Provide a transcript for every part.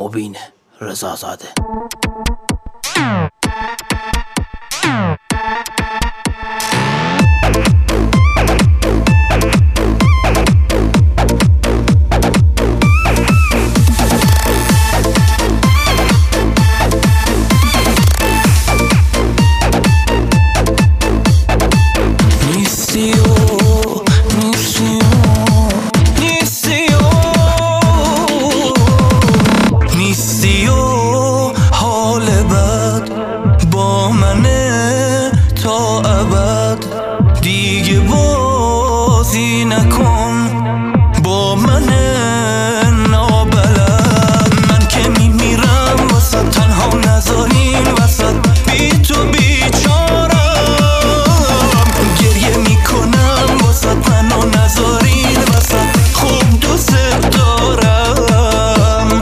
مبین رضازاده. دیگه بازی نکن با من نابلد. من که میمیرم واسه تنها نذارین وسط بی تو بیچارم. گریه میکنم واسه تنها نذارین وسط خوب دوست دارم.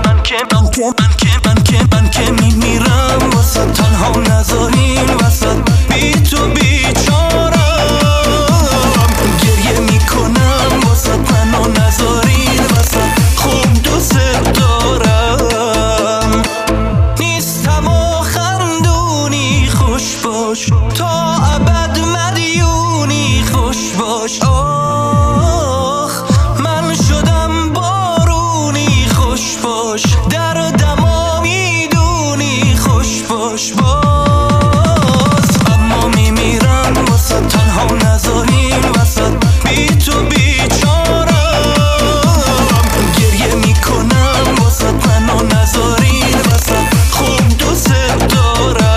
من که میمیرم واسه تنها نذارین وسط بی تو بیچارم. تا ابد مدیونی خوش باش. آخ من شدم بارونی خوش باش. دردمو میدونی خوش باش باز. اما میمیرم واسه تنها نذارین وسط بی تو بیچارم. گریه میکنم واسه تنها نذارین وسط خوب دوست دارم.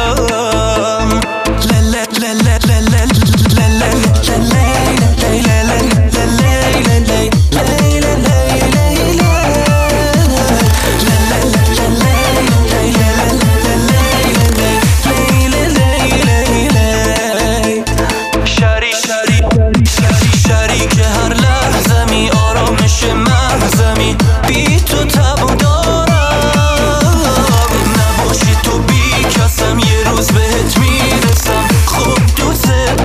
شریک هر لحظه می آرامش محضمی بی تو تب دارم. نباشی تو بی کسم یه روز بهت میرسم خوب دوست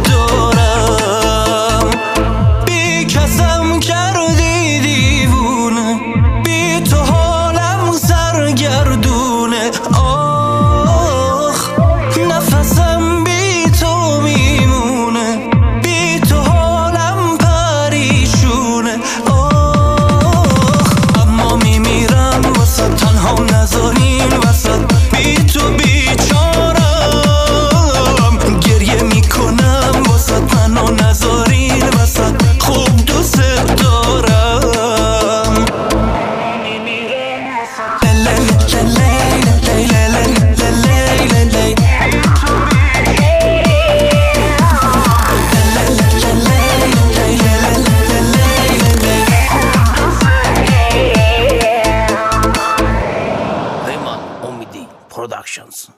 دارم. بی کسم کردی دیوونه بی تو حالم سرگردونه. آخ نفسم بی تو میمونه بی تو حالم پریشونه. آخ اما میمیرم واسه تنها نذارین وسط بی تو بیچارم. گریه میکنم واسه تنها نذارین وسط خوب دوست دارم. Rayman Omidi Productions.